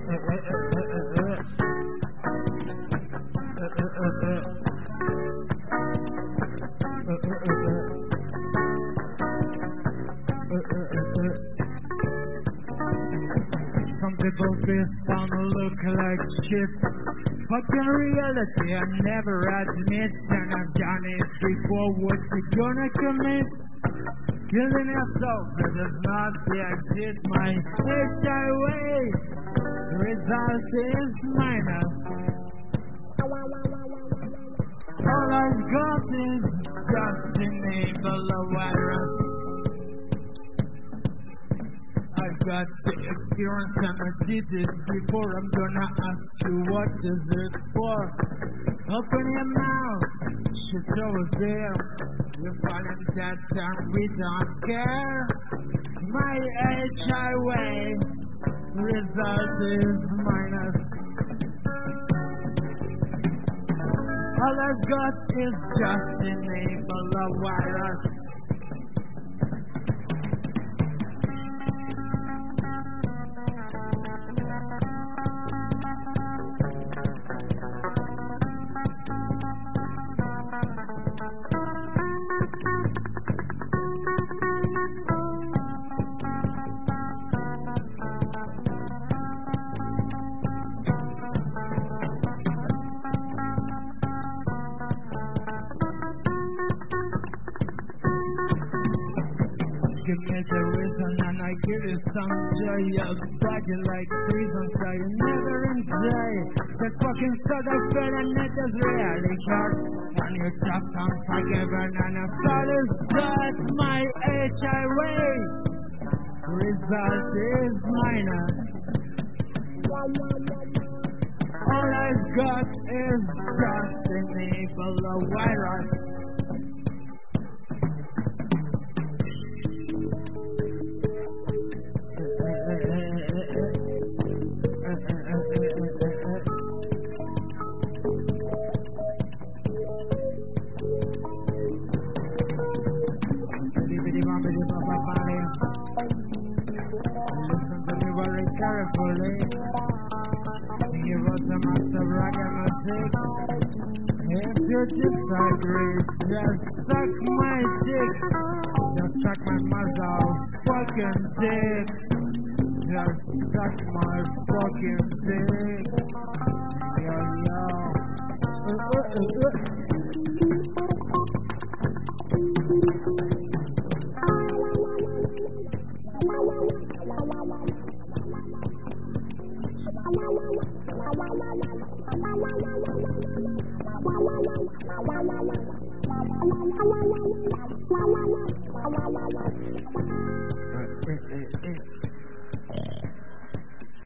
Some people face down look like shit, but in reality I never admit, and I've done it before. What you gonna commit? Killing yourself, that does not exist. My highway result is minus. All I've got is just enable a virus. I've got the experience and I did it before. I'm gonna ask you, what is it for? Open your mouth, shit's over there. We're falling dead and we don't care. My highway result is minus. All I've got is just enable a virus. Give me the reason and I give you some joy. Your body like prison, so you never enjoy. The fucking sort of feeling it is really hard. And you just unforgiven and I thought is that my highway result is minus. All I've got is just enable a virus. Listen to me very carefully. You was a master of reggae music. If you disagree, just suck my dick. Just suck my mother fucking dick. Just suck my fucking dick. Yo, yo.